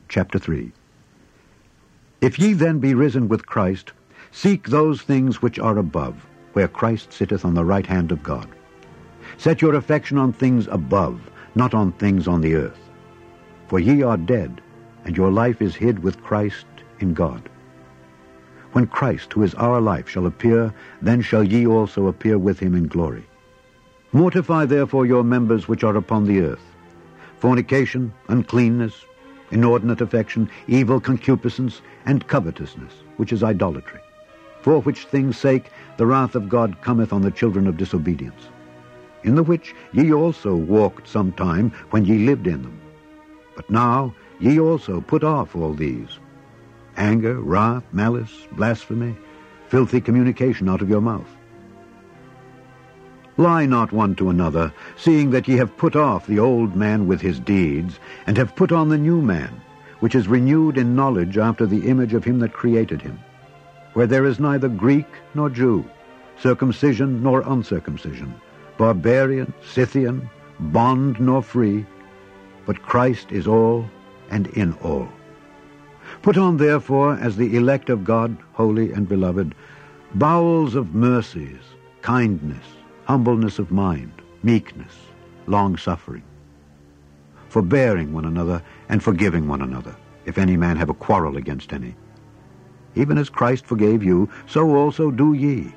chapter 3. If ye then be risen with Christ, seek those things which are above, where Christ sitteth on the right hand of God. Set your affection on things above, not on things on the earth. For ye are dead, and your life is hid with Christ in God. When Christ, who is our life, shall appear, then shall ye also appear with him in glory. Mortify therefore your members which are upon the earth: fornication, uncleanness, inordinate affection, evil concupiscence, and covetousness, which is idolatry. For which things' sake the wrath of God cometh on the children of disobedience, in the which ye also walked sometime when ye lived in them. But now ye also put off all these: anger, wrath, malice, blasphemy, filthy communication out of your mouth. Lie not one to another, seeing that ye have put off the old man with his deeds, and have put on the new man, which is renewed in knowledge after the image of him that created him, where there is neither Greek nor Jew, circumcision nor uncircumcision, barbarian, Scythian, bond nor free, but Christ is all and in all. Put on therefore, as the elect of God, holy and beloved, bowels of mercies, kindness, humbleness of mind, meekness, long-suffering, forbearing one another, and forgiving one another, if any man have a quarrel against any. Even as Christ forgave you, so also do ye.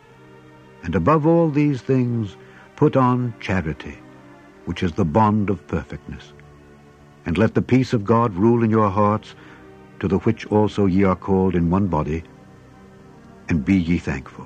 And above all these things put on charity, which is the bond of perfectness. And let the peace of God rule in your hearts, to the which also ye are called in one body, and be ye thankful.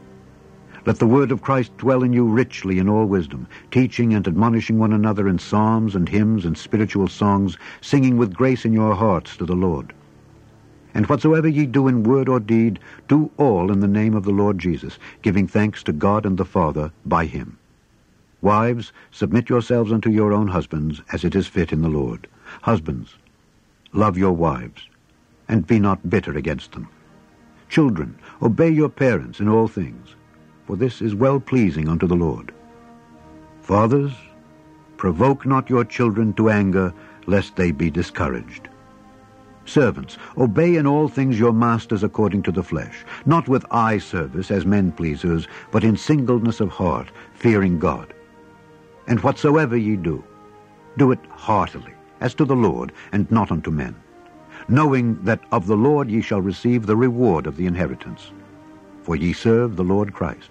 Let the word of Christ dwell in you richly in all wisdom, teaching and admonishing one another in psalms and hymns and spiritual songs, singing with grace in your hearts to the Lord. And whatsoever ye do in word or deed, do all in the name of the Lord Jesus, giving thanks to God and the Father by him. Wives, submit yourselves unto your own husbands, as it is fit in the Lord. Husbands, love your wives, and be not bitter against them. Children, obey your parents in all things, for this is well-pleasing unto the Lord. Fathers, provoke not your children to anger, lest they be discouraged. Servants, obey in all things your masters according to the flesh, not with eye service as men-pleasers, but in singleness of heart, fearing God. And whatsoever ye do, do it heartily, as to the Lord, and not unto men, knowing that of the Lord ye shall receive the reward of the inheritance. For ye serve the Lord Christ.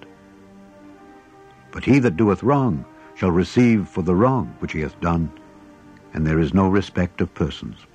But he that doeth wrong shall receive for the wrong which he hath done, and there is no respect of persons.